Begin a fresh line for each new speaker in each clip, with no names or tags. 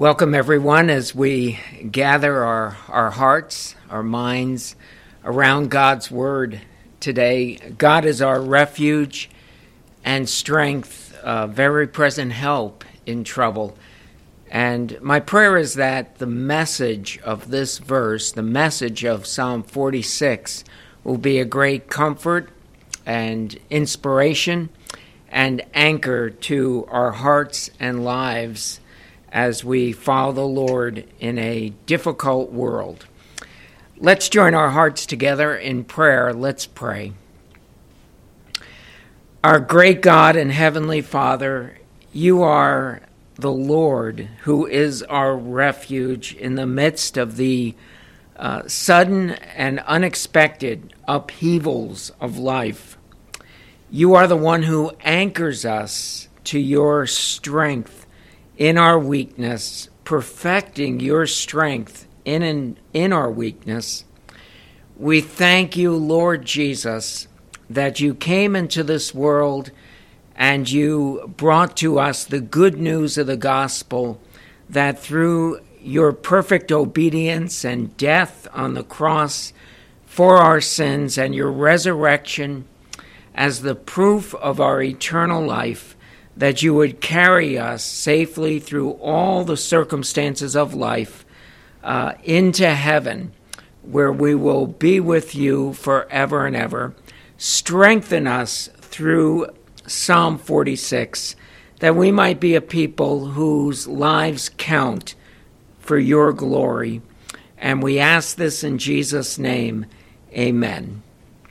Welcome, everyone, as we gather our hearts, our minds around God's Word today. God is our refuge and strength, very present help in trouble. And my prayer is that the message of this verse, the message of Psalm 46, will be a great comfort and inspiration and anchor to our hearts and lives as we follow the Lord in a difficult world. Let's join our hearts together in prayer. Let's pray. Our great God and Heavenly Father, you are the Lord who is our refuge in the midst of the sudden and unexpected upheavals of life. You are the one who anchors us to your strength in our weakness, perfecting your strength in our weakness. We thank you, Lord Jesus, that you came into this world and you brought to us the good news of the gospel, that through your perfect obedience and death on the cross for our sins and your resurrection as the proof of our eternal life, that you would carry us safely through all the circumstances of life into heaven, where we will be with you forever and ever. Strengthen us through Psalm 46, that we might be a people whose lives count for your glory. And we ask this in Jesus' name, amen.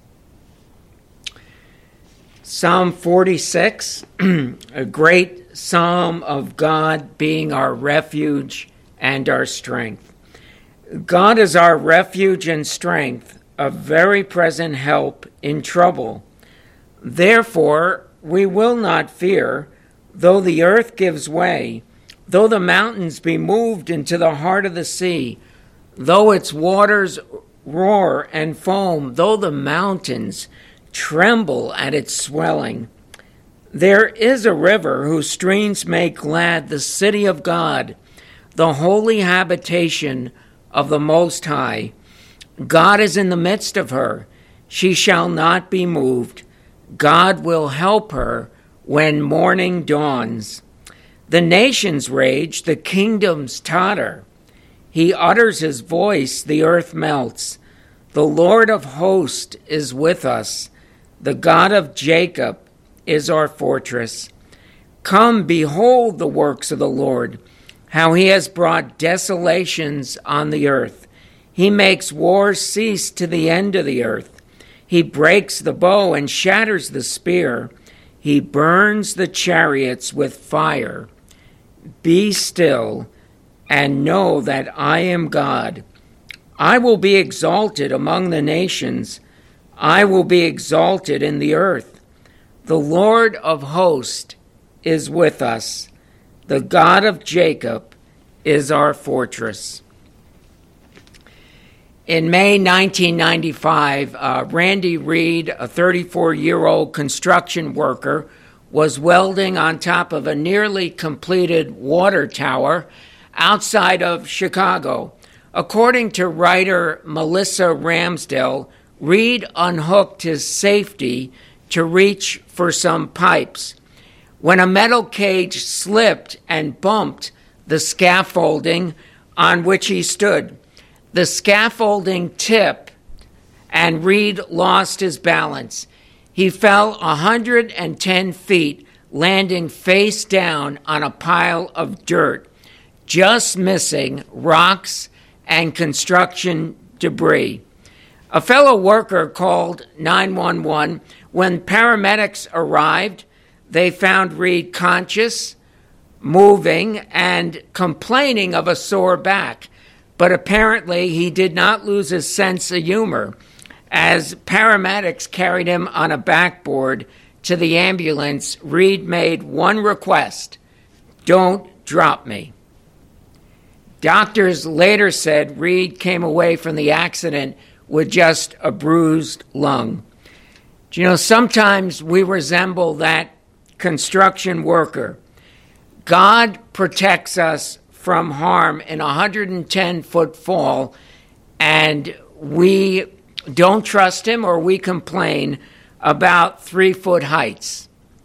Psalm 46, a great psalm of God being our refuge and our strength. God is our refuge and strength, a very present help in trouble. Therefore, we will not fear, though the earth gives way, though the mountains be moved into the heart of the sea, though its waters roar and foam, though the mountains tremble at its swelling. There is a river whose streams make glad the city of God, the holy habitation of the Most High. God is in the midst of her. She shall not be moved. God will help her when morning dawns. The nations rage, the kingdoms totter. He utters his voice, the earth melts. The Lord of hosts is with us. The God of Jacob is our fortress. Come, behold the works of the Lord, how he has brought desolations on the earth. He makes wars cease to the end of the earth. He breaks the bow and shatters the spear. He burns the chariots with fire. Be still and know that I am God. I will be exalted among the nations. I will be exalted in the earth. The Lord of hosts is with us. The God of Jacob is our fortress. In May 1995, Randy Reed, a 34-year-old construction worker, was welding on top of a nearly completed water tower outside of Chicago. According to writer Melissa Ramsdell, Reed unhooked his safety to reach for some pipes. When a metal cage slipped and bumped the scaffolding on which he stood, the scaffolding tipped and Reed lost his balance. He fell 110 feet, landing face down on a pile of dirt, just missing rocks and construction debris. A fellow worker called 911. When paramedics arrived, they found Reed conscious, moving, and complaining of a sore back. But apparently he did not lose his sense of humor. As paramedics carried him on a backboard to the ambulance, Reed made one request: "Don't drop me." Doctors later said Reed came away from the accident with just a bruised lung. Do you know, sometimes we resemble that construction worker. God protects us from harm in a 110-foot fall, and we don't trust him or we complain about 3-foot heights.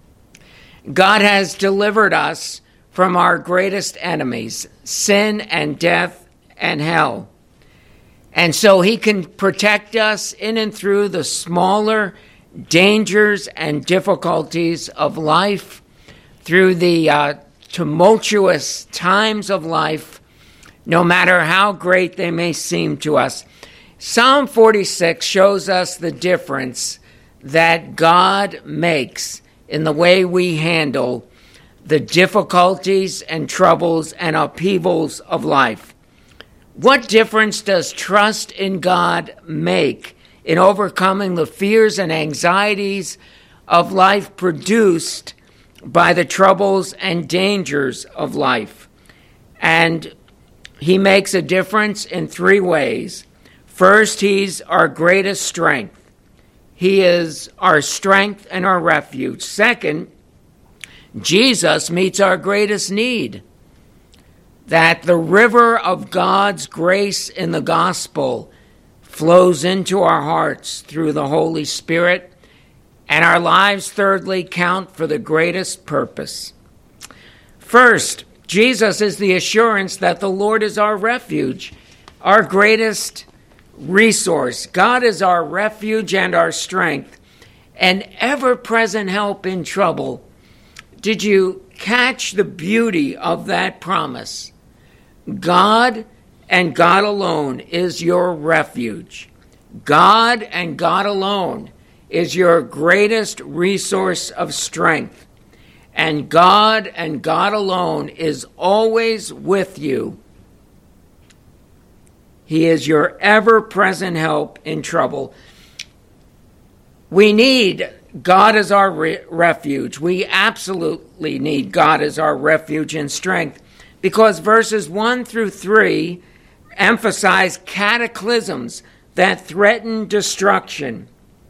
God has delivered us from our greatest enemies, sin and death and hell. And so he can protect us in and through the smaller dangers and difficulties of life, through the tumultuous times of life, no matter how great they may seem to us. Psalm 46 shows us the difference that God makes in the way we handle the difficulties and troubles and upheavals of life. What difference does trust in God make in overcoming the fears and anxieties of life produced by the troubles and dangers of life? And he makes a difference in 3 ways. First, he's our greatest strength. He is our strength and our refuge. Second, Jesus meets our greatest need, that the river of God's grace in the gospel flows into our hearts through the Holy Spirit, and our lives, thirdly, count for the greatest purpose. First, Jesus is the assurance that the Lord is our refuge, our greatest resource. God is our refuge and our strength, an ever-present help in trouble. Did you catch the beauty of that promise? God and God alone is your refuge. God and God alone is your greatest resource of strength. And God alone is always with you. He is your ever-present help in trouble. We need God as our refuge. We absolutely need God as our refuge and strength, because verses 1 through 3 emphasize cataclysms that threaten destruction.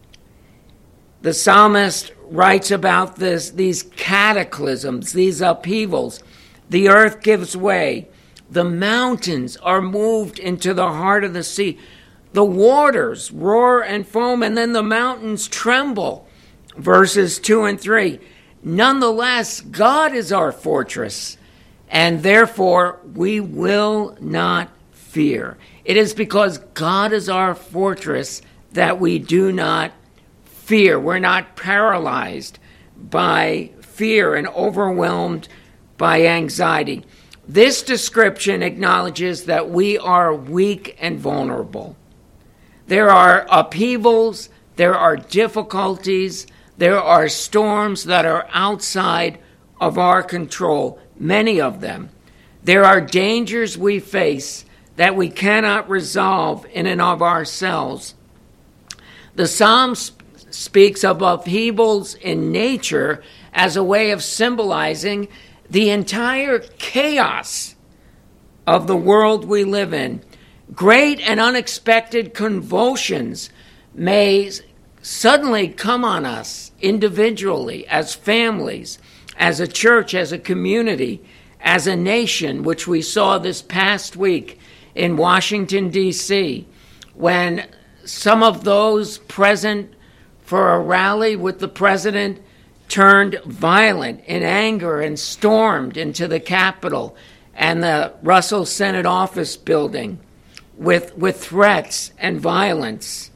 The psalmist writes about these cataclysms, these upheavals. The earth gives way. The mountains are moved into the heart of the sea. The waters roar and foam, and then the mountains tremble. Verses 2 and 3. Nonetheless, God is our fortress, and therefore we will not fear. It is because God is our fortress that we do not fear. We're not paralyzed by fear and overwhelmed by anxiety. This description acknowledges that we are weak and vulnerable. There are upheavals, there are difficulties, there are storms that are outside of our control, many of them. There are dangers we face that we cannot resolve in and of ourselves. The Psalm speaks of upheavals in nature as a way of symbolizing the entire chaos of the world we live in. Great and unexpected convulsions may suddenly come on us individually, as families, as a church, as a community, as a nation, which we saw this past week in Washington, D.C., when some of those present for a rally with the president turned violent in anger and stormed into the Capitol and the Russell Senate office building with threats and violence.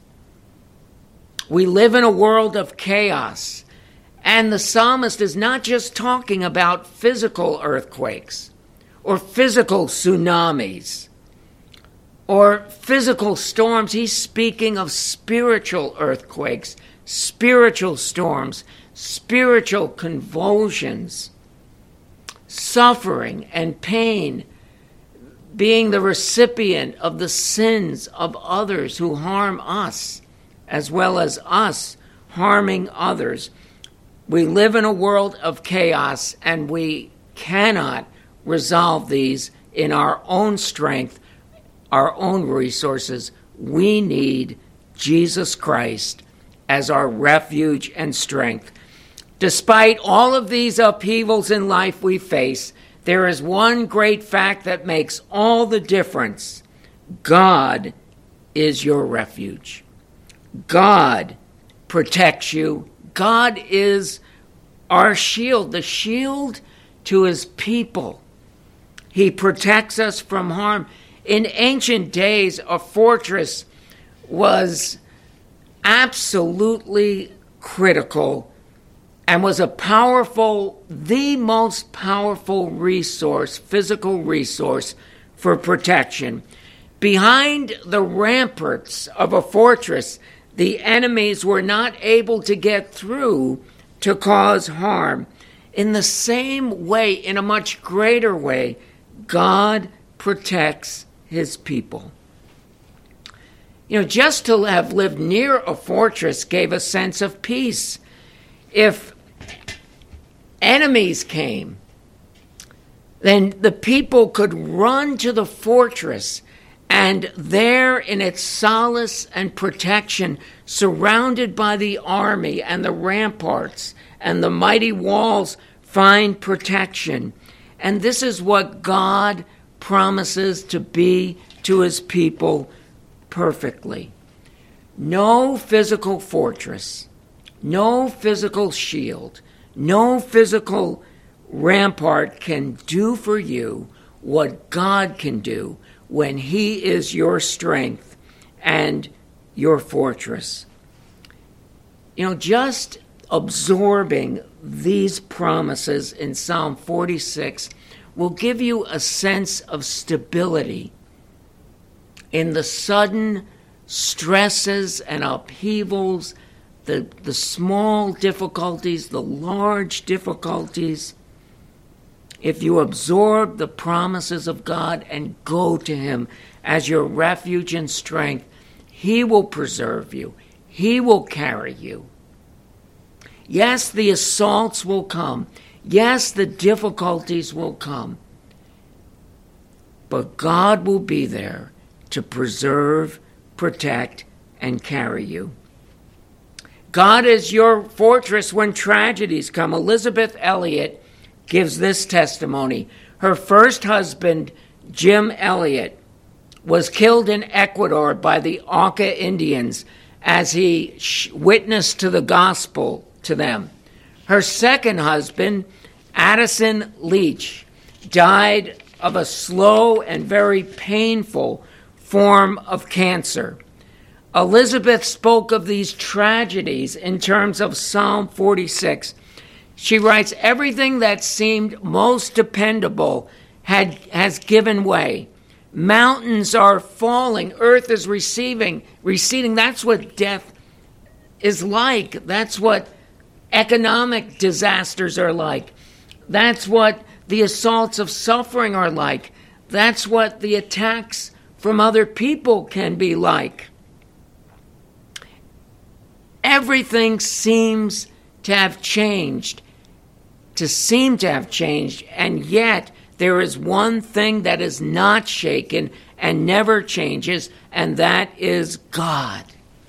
We live in a world of chaos, and the psalmist is not just talking about physical earthquakes or physical tsunamis or physical storms. He's speaking of spiritual earthquakes, spiritual storms, spiritual convulsions, suffering and pain, being the recipient of the sins of others who harm us, as well as us harming others. We live in a world of chaos, and we cannot resolve these in our own strength, our own resources. We need Jesus Christ as our refuge and strength. Despite all of these upheavals in life we face, there is one great fact that makes all the difference. God is your refuge. God protects you. God is our shield, the shield to his people. He protects us from harm. In ancient days, a fortress was absolutely critical and was the most powerful resource, physical resource for protection. Behind the ramparts of a fortress, the enemies were not able to get through to cause harm. In the same way, in a much greater way, God protects his people. Just to have lived near a fortress gave a sense of peace. If enemies came, then the people could run to the fortress, and there in its solace and protection, surrounded by the army and the ramparts and the mighty walls, find protection. And this is what God promises to be to his people perfectly. No physical fortress, no physical shield, no physical rampart can do for you what God can do when he is your strength and your fortress. Just absorbing these promises in Psalm 46 will give you a sense of stability in the sudden stresses and upheavals, the small difficulties, the large difficulties. If you absorb the promises of God and go to him as your refuge and strength, he will preserve you. He will carry you. Yes, the assaults will come. Yes, the difficulties will come. But God will be there to preserve, protect, and carry you. God is your fortress when tragedies come. Elizabeth Elliot gives this testimony. Her first husband, Jim Elliot, was killed in Ecuador by the Auca Indians as he witnessed to the gospel to them. Her second husband, Addison Leach, died of a slow and very painful form of cancer. Elizabeth spoke of these tragedies in terms of Psalm 46. She writes, everything that seemed most dependable has given way. Mountains are falling. Earth is receding. That's what death is like. That's what economic disasters are like. That's what the assaults of suffering are like. That's what the attacks from other people can be like. Everything seems to have changed, and yet there is one thing that is not shaken and never changes, and that is God.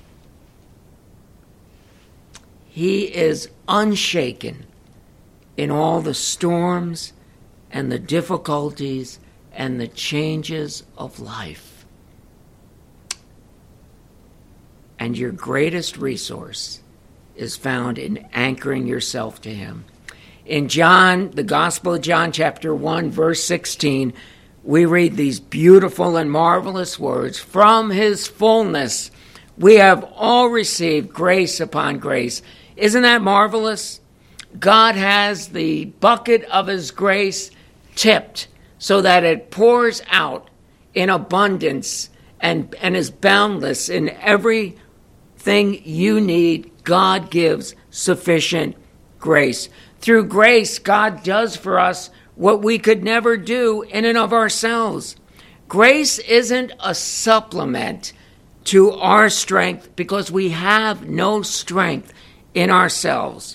He is unshaken in all the storms and the difficulties and the changes of life. And your greatest resource is found in anchoring yourself to him. In John, the Gospel of John, chapter 1, verse 16, we read these beautiful and marvelous words. From his fullness, we have all received grace upon grace. Isn't that marvelous? God has the bucket of his grace tipped so that it pours out in abundance and is boundless in everything you need. God gives sufficient grace. Through grace, God does for us what we could never do in and of ourselves. Grace isn't a supplement to our strength because we have no strength in ourselves.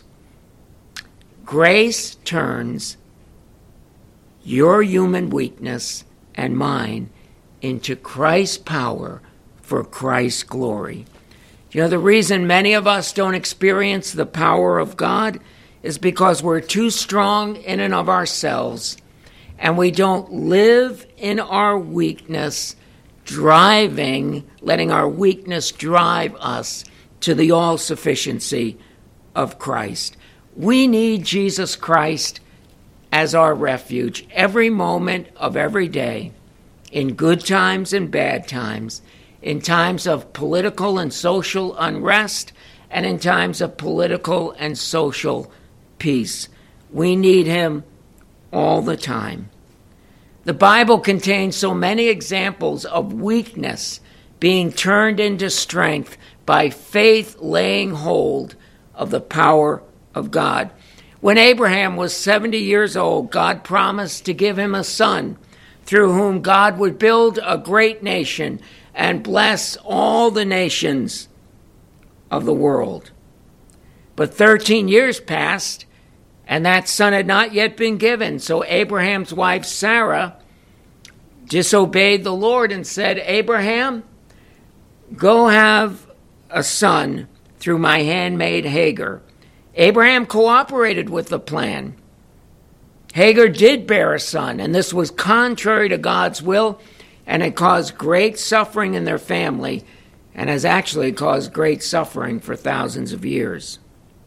Grace turns your human weakness and mine into Christ's power for Christ's glory. The reason many of us don't experience the power of God is because we're too strong in and of ourselves, and we don't live in our weakness, letting our weakness drive us to the all-sufficiency of Christ. We need Jesus Christ as our refuge every moment of every day, in good times and bad times, in times of political and social unrest, and in times of political and social peace. We need him all the time. The Bible contains so many examples of weakness being turned into strength by faith laying hold of the power of God. When Abraham was 70 years old, God promised to give him a son through whom God would build a great nation and bless all the nations of the world. But 13 years passed, and that son had not yet been given. So Abraham's wife Sarah disobeyed the Lord and said, "Abraham, go have a son through my handmaid Hagar." Abraham cooperated with the plan. Hagar did bear a son, and this was contrary to God's will, and it caused great suffering in their family, and has actually caused great suffering for thousands of years.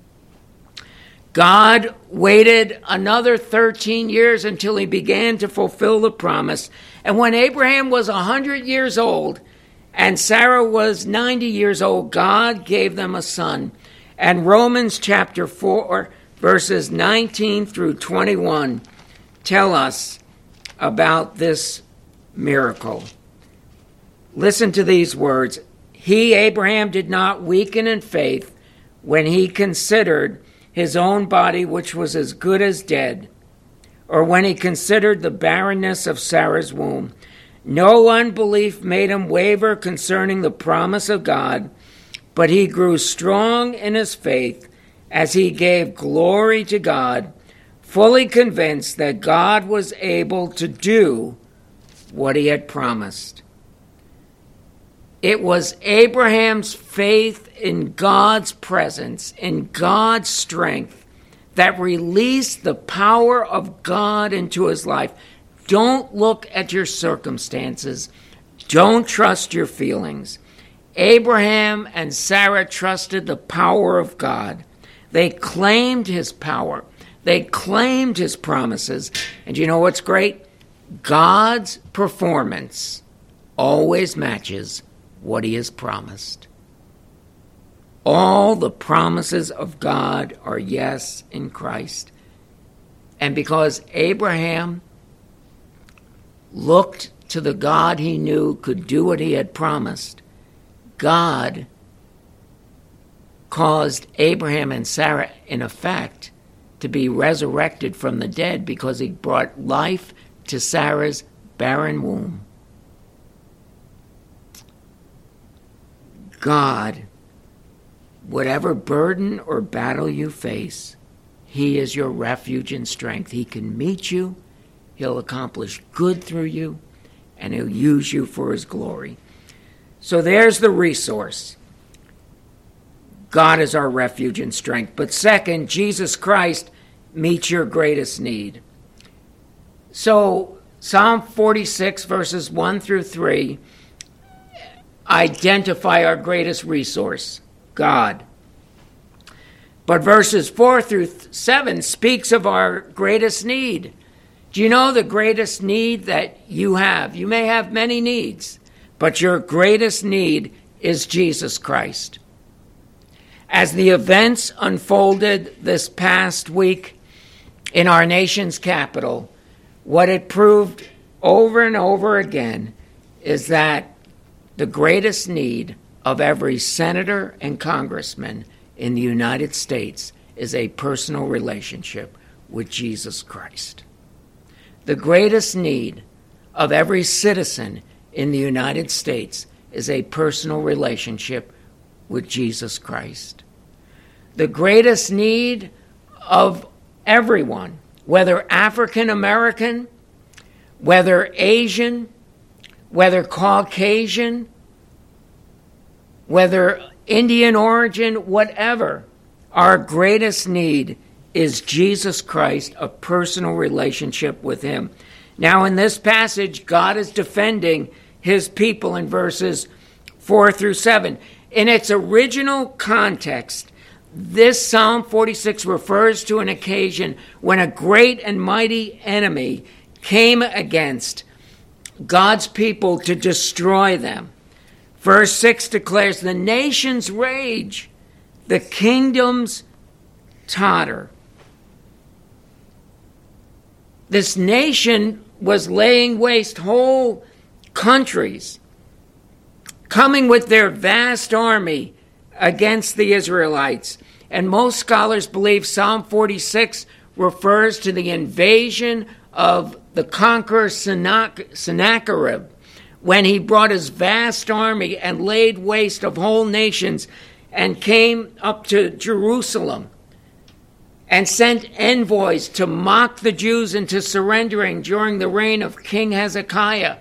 God waited another 13 years until he began to fulfill the promise. And when Abraham was 100 years old and Sarah was 90 years old, God gave them a son. And Romans chapter 4, verses 19 through 21 tell us about this miracle. Listen to these words. He, Abraham, did not weaken in faith when he considered his own body, which was as good as dead, or when he considered the barrenness of Sarah's womb. No unbelief made him waver concerning the promise of God, but he grew strong in his faith as he gave glory to God, fully convinced that God was able to do what he had promised. It was Abraham's faith in God's presence, in God's strength, that released the power of God into his life. Don't look at your circumstances. Don't trust your feelings. Abraham and Sarah trusted the power of God. They claimed his power. They claimed his promises. And you know what's great? God's performance always matches what he has promised. All the promises of God are yes in Christ. And because Abraham looked to the God he knew could do what he had promised, God caused Abraham and Sarah, in effect, to be resurrected from the dead because he brought life to Sarah's barren womb. God, whatever burden or battle you face, he is your refuge and strength. He can meet you, he'll accomplish good through you, and he'll use you for his glory. So there's the resource. God is our refuge and strength. But second, Jesus Christ meets your greatest need. So Psalm 46, verses 1 through 3, identify our greatest resource, God. But verses 4 through 7 speaks of our greatest need. Do you know the greatest need that you have? You may have many needs, but your greatest need is Jesus Christ. As the events unfolded this past week in our nation's capital, what it proved over and over again is that the greatest need of every senator and congressman in the United States is a personal relationship with Jesus Christ. The greatest need of every citizen in the United States is a personal relationship with Jesus Christ. The greatest need of everyone, whether African American, whether Asian, whether Caucasian, whether Indian origin, whatever, our greatest need is Jesus Christ, a personal relationship with him. Now, in this passage, God is defending his people in verses 4 through 7. In its original context, this Psalm 46 refers to an occasion when a great and mighty enemy came against God's people to destroy them. Verse 6 declares, "The nations rage, the kingdoms totter." This nation was laying waste whole countries, coming with their vast army against the Israelites. And most scholars believe Psalm 46 refers to the invasion of the conqueror Sennacherib, when he brought his vast army and laid waste of whole nations and came up to Jerusalem and sent envoys to mock the Jews into surrendering during the reign of King Hezekiah.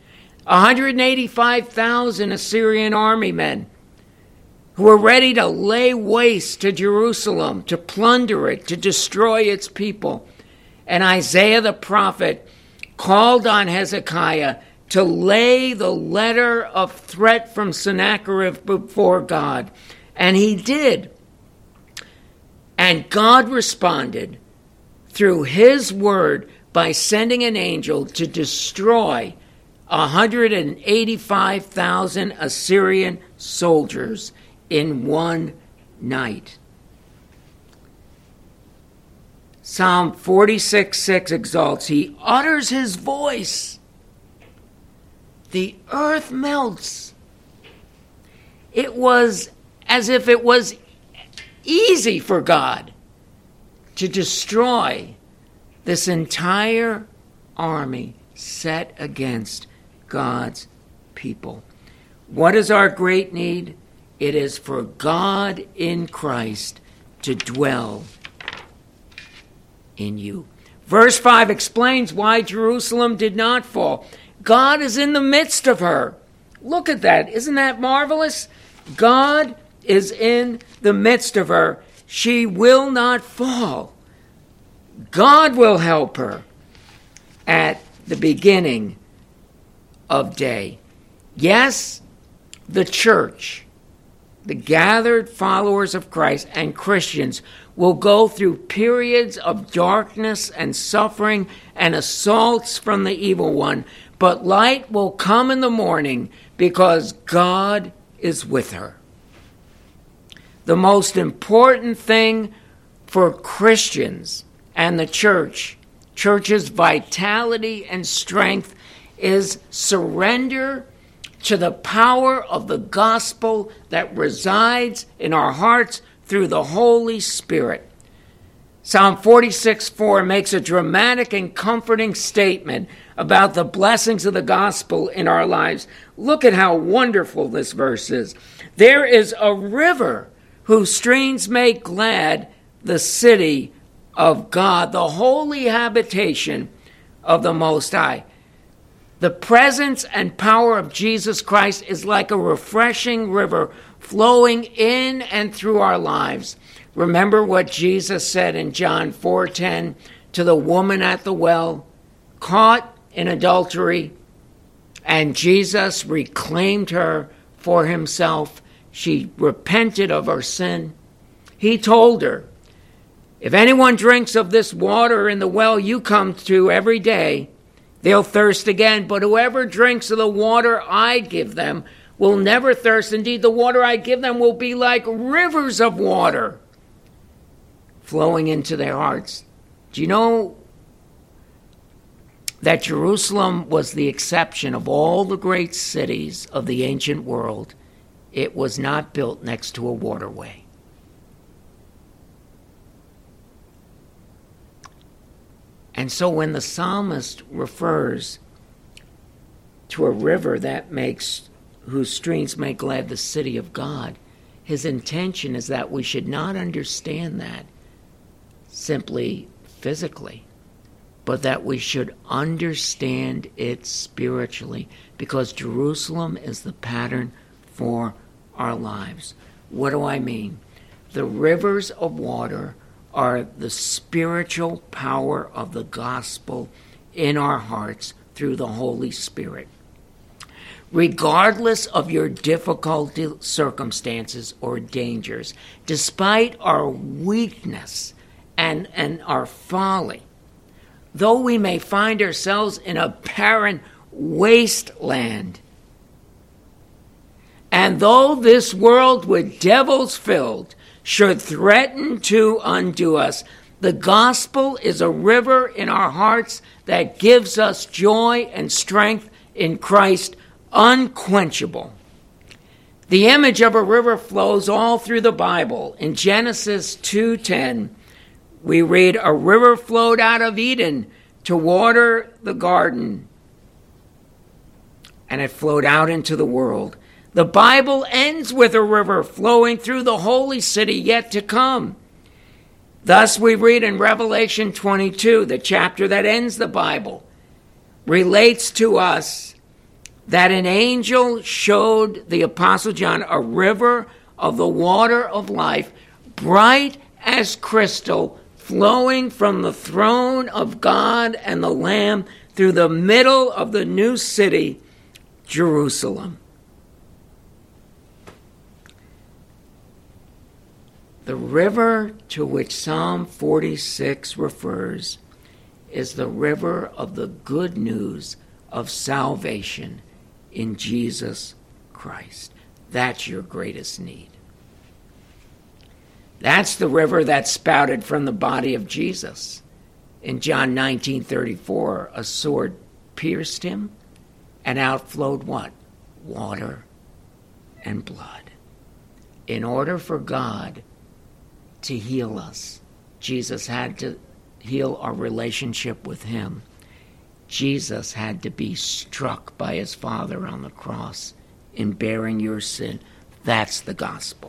185,000 Assyrian army men who were ready to lay waste to Jerusalem, to plunder it, to destroy its people. And Isaiah the prophet called on Hezekiah to lay the letter of threat from Sennacherib before God. And he did. And God responded through his word by sending an angel to destroy 185,000 Assyrian soldiers in one night. Psalm 46:6 exalts, "He utters his voice. The earth melts." It was as if it was easy for God to destroy this entire army set against God's people. What is our great need? It is for God in Christ to dwell in you. Verse 5 explains why Jerusalem did not fall. God is in the midst of her. Look at that. Isn't that marvelous? God is in the midst of her. She will not fall. God will help her at the beginning of day. Yes, the church, the gathered followers of Christ and Christians will go through periods of darkness and suffering and assaults from the evil one, but light will come in the morning because God is with her. The most important thing for Christians and the church's vitality and strength, is surrender to the power of the gospel that resides in our hearts through the Holy Spirit. Psalm 46:4 makes a dramatic and comforting statement about the blessings of the gospel in our lives. Look at how wonderful this verse is. "There is a river whose streams make glad the city of God, the holy habitation of the Most High." The presence and power of Jesus Christ is like a refreshing river flowing in and through our lives. Remember what Jesus said in John 4:10 to the woman at the well, caught in adultery, and Jesus reclaimed her for himself. She repented of her sin. He told her, "If anyone drinks of this water in the well you come to every day, they'll thirst again. But whoever drinks of the water I give them will never thirst. Indeed, the water I give them will be like rivers of water flowing into their hearts." Do you know that Jerusalem was the exception of all the great cities of the ancient world? It was not built next to a waterway. And so when the psalmist refers to a river whose streams make glad the city of God, his intention is that we should not understand that simply physically, but that we should understand it spiritually, because Jerusalem is the pattern for our lives. What do I mean? The rivers of water are the spiritual power of the gospel in our hearts through the Holy Spirit. Regardless of your difficult circumstances or dangers, despite our weakness and our folly, though we may find ourselves in a barren wasteland, and though this world with devils filled should threaten to undo us, the gospel is a river in our hearts that gives us joy and strength in Christ, unquenchable. The image of a river flows all through the Bible. In Genesis 2:10, we read, "A river flowed out of Eden to water the garden, and it flowed out into the world." The Bible ends with a river flowing through the holy city yet to come. Thus we read in Revelation 22, the chapter that ends the Bible, relates to us that an angel showed the Apostle John a river of the water of life, bright as crystal, flowing from the throne of God and the Lamb through the middle of the new city, Jerusalem. The river to which Psalm 46 refers is the river of the good news of salvation in Jesus Christ. That's your greatest need. That's the river that spouted from the body of Jesus. In John 19:34, a sword pierced him, and out flowed what? Water and blood. In order for God to heal us, Jesus had to heal our relationship with him. Jesus had to be struck by his Father on the cross in bearing your sin. That's the gospel.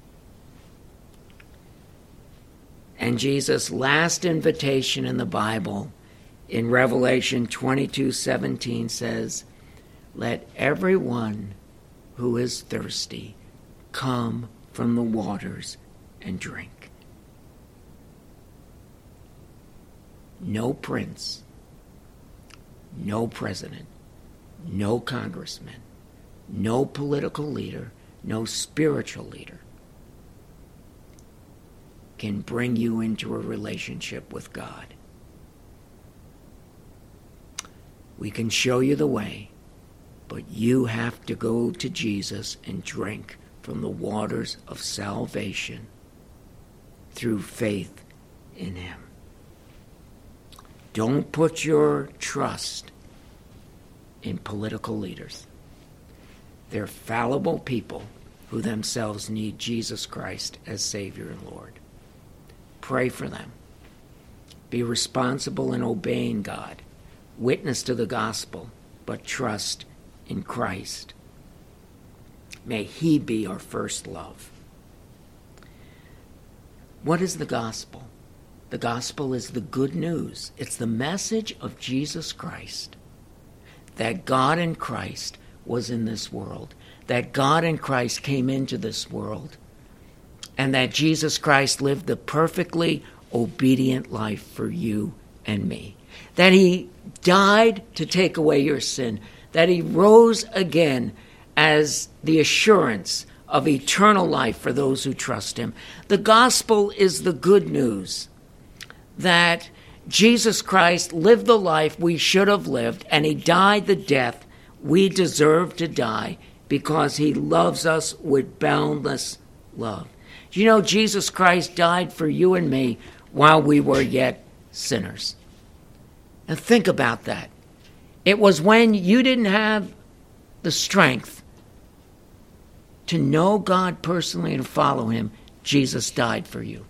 And Jesus' last invitation in the Bible, in Revelation 22:17, says, "Let everyone who is thirsty come from the waters and drink." No prince, no president, no congressman, no political leader, no spiritual leader can bring you into a relationship with God. We can show you the way, but you have to go to Jesus and drink from the waters of salvation through faith in him. Don't put your trust in political leaders. They're fallible people who themselves need Jesus Christ as Savior and Lord. Pray for them. Be responsible in obeying God. Witness to the gospel, but trust in Christ. May he be our first love. What is the gospel? The gospel is the good news. It's the message of Jesus Christ, that God in Christ was in this world, that God in Christ came into this world, and that Jesus Christ lived the perfectly obedient life for you and me, that he died to take away your sin, that he rose again as the assurance of eternal life for those who trust him. The gospel is the good news that Jesus Christ lived the life we should have lived, and he died the death we deserve to die because he loves us with boundless love. Do you know Jesus Christ died for you and me while we were yet sinners? Now think about that. It was when you didn't have the strength to know God personally and follow him, Jesus died for you.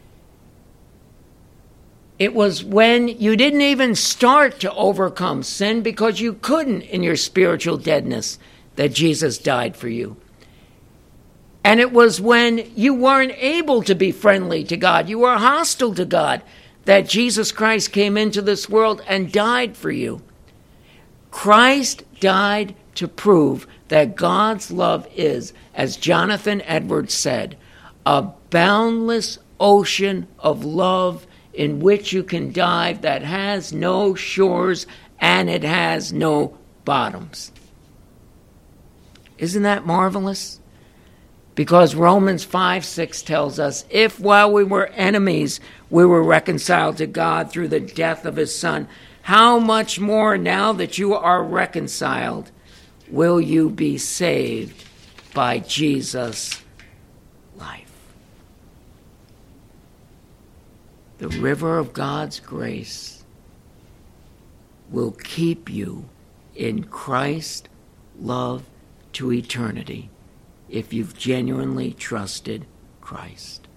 It was when you didn't even start to overcome sin because you couldn't in your spiritual deadness that Jesus died for you. And it was when you weren't able to be friendly to God, you were hostile to God, that Jesus Christ came into this world and died for you. Christ died to prove that God's love is, as Jonathan Edwards said, a boundless ocean of love in which you can dive that has no shores and it has no bottoms. Isn't that marvelous? Because Romans 5:6 tells us, if while we were enemies, we were reconciled to God through the death of his Son, how much more now that you are reconciled will you be saved by Jesus' life? The river of God's grace will keep you in Christ's love to eternity if you've genuinely trusted Christ.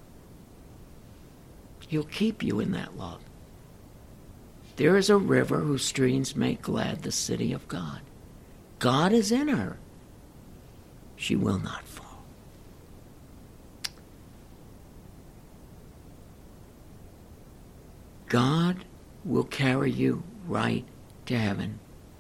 He'll keep you in that love. There is a river whose streams make glad the city of God. God is in her. She will not fall. God will carry you right to heaven.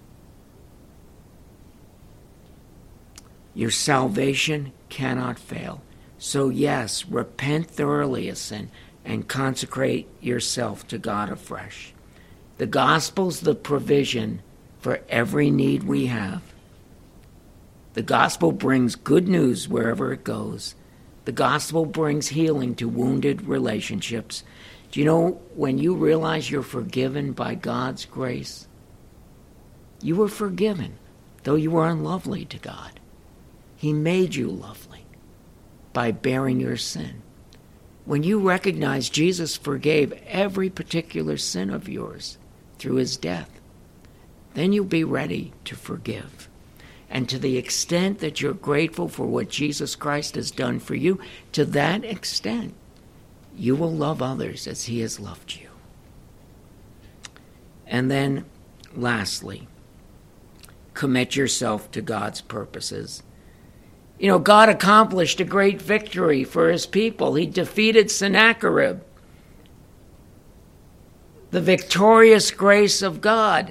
Your salvation cannot fail. So yes, repent thoroughly of sin and consecrate yourself to God afresh. The gospel's the provision for every need we have. The gospel brings good news wherever it goes. The gospel brings healing to wounded relationships. Do you know, when you realize you're forgiven by God's grace, you were forgiven, though you were unlovely to God. He made you lovely by bearing your sin. When you recognize Jesus forgave every particular sin of yours through his death, then you'll be ready to forgive. And to the extent that you're grateful for what Jesus Christ has done for you, to that extent, you will love others as he has loved you. And then, lastly, commit yourself to God's purposes. You know, God accomplished a great victory for his people. He defeated Sennacherib. The victorious grace of God.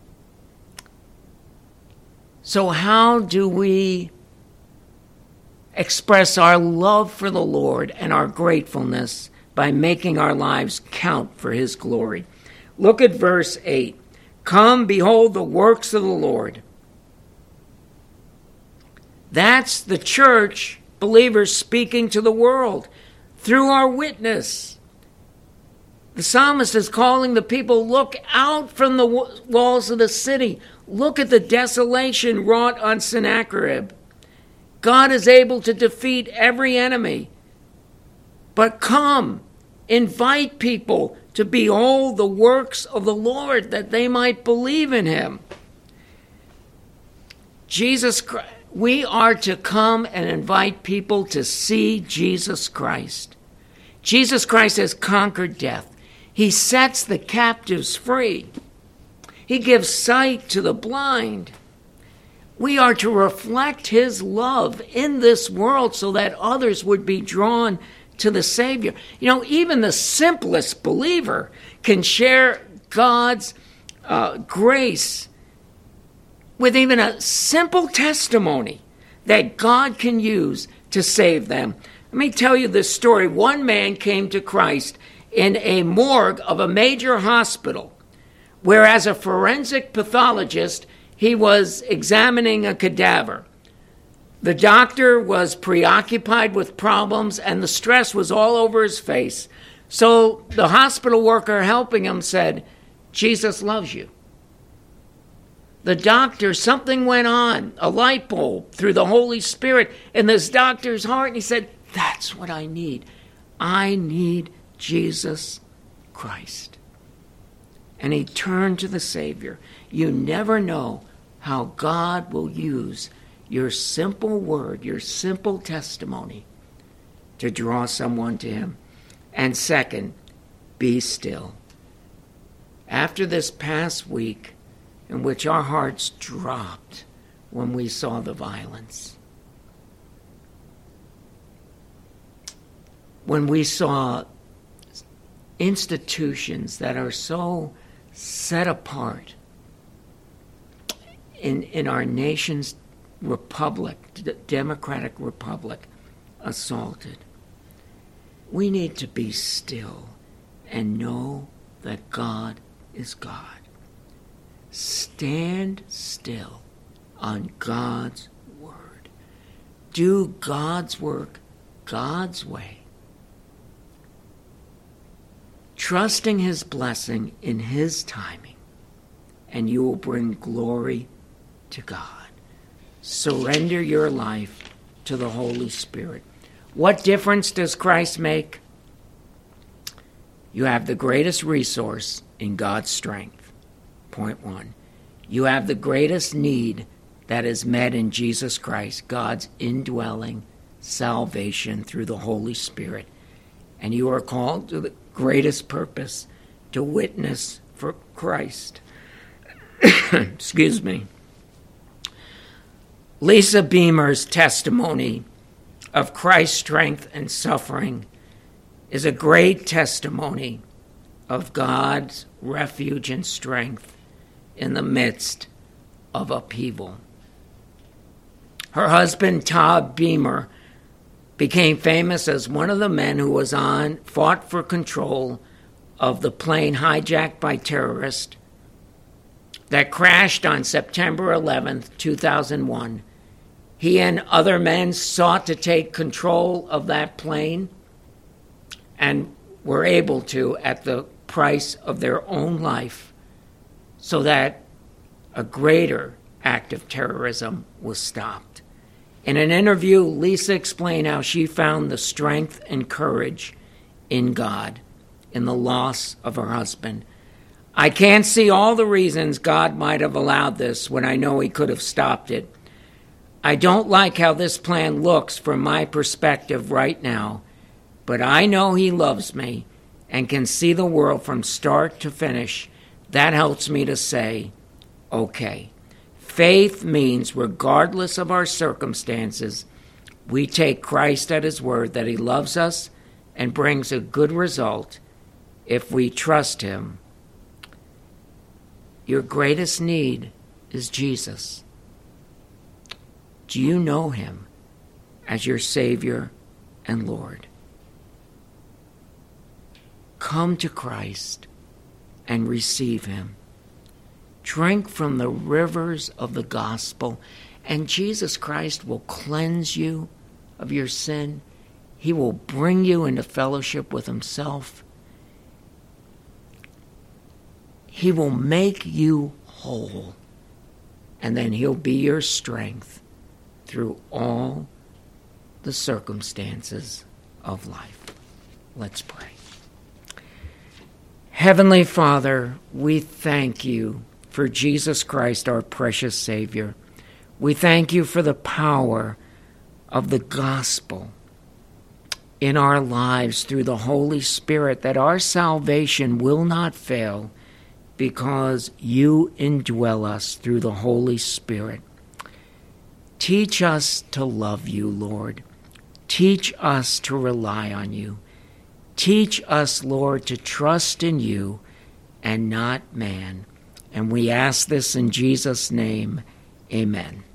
So how do we express our love for the Lord and our gratefulness by making our lives count for his glory? Look at verse 8. Come, behold the works of the Lord. That's the church, believers speaking to the world through our witness. The psalmist is calling the people, look out from the walls of the city. Look at the desolation wrought on Sennacherib. God is able to defeat every enemy. But come, invite people to behold the works of the Lord, that they might believe in him. Jesus Christ. We are to come and invite people to see Jesus Christ. Jesus Christ has conquered death. He sets the captives free. He gives sight to the blind. We are to reflect his love in this world so that others would be drawn to the Savior. You know, even the simplest believer can share God's grace with even a simple testimony that God can use to save them. Let me tell you this story. One man came to Christ in a morgue of a major hospital, where as a forensic pathologist, he was examining a cadaver. The doctor was preoccupied with problems, and the stress was all over his face. So the hospital worker helping him said, Jesus loves you. The doctor, something went on, a light bulb through the Holy Spirit in this doctor's heart, and he said, that's what I need. I need Jesus Christ. And he turned to the Savior. You never know how God will use your simple word, your simple testimony to draw someone to him. And second, be still. After this past week, in which our hearts dropped when we saw the violence, when we saw institutions that are so set apart in our nation's republic, democratic republic, assaulted, we need to be still and know that God is God. Stand still on God's word. Do God's work God's way. Trusting his blessing in his timing, and you will bring glory to God. Surrender your life to the Holy Spirit. What difference does Christ make? You have the greatest resource in God's strength. Point one. You have the greatest need that is met in Jesus Christ, God's indwelling salvation through the Holy Spirit. And you are called to the greatest purpose, to witness for Christ. Excuse me. Lisa Beamer's testimony of Christ's strength and suffering is a great testimony of God's refuge and strength in the midst of upheaval. Her husband, Todd Beamer, became famous as one of the men who fought for control of the plane hijacked by terrorists that crashed on September 11th, 2001. He and other men sought to take control of that plane and were able to at the price of their own life, so that a greater act of terrorism was stopped. In an interview, Lisa explained how she found the strength and courage in God in the loss of her husband. I can't see all the reasons God might have allowed this when I know he could have stopped it. I don't like how this plan looks from my perspective right now, but I know he loves me and can see the world from start to finish. That helps me to say, okay. Faith means regardless of our circumstances, we take Christ at his word that he loves us and brings a good result if we trust him. Your greatest need is Jesus. Do you know him as your Savior and Lord? Come to Christ and receive him. Drink from the rivers of the gospel, and Jesus Christ will cleanse you of your sin. He will bring you into fellowship with himself. He will make you whole, and then he'll be your strength through all the circumstances of life. Let's pray. Heavenly Father, we thank you for Jesus Christ, our precious Savior. We thank you for the power of the gospel in our lives through the Holy Spirit, that our salvation will not fail because you indwell us through the Holy Spirit. Teach us to love you, Lord. Teach us to rely on you. Teach us, Lord, to trust in you and not man. And we ask this in Jesus' name. Amen.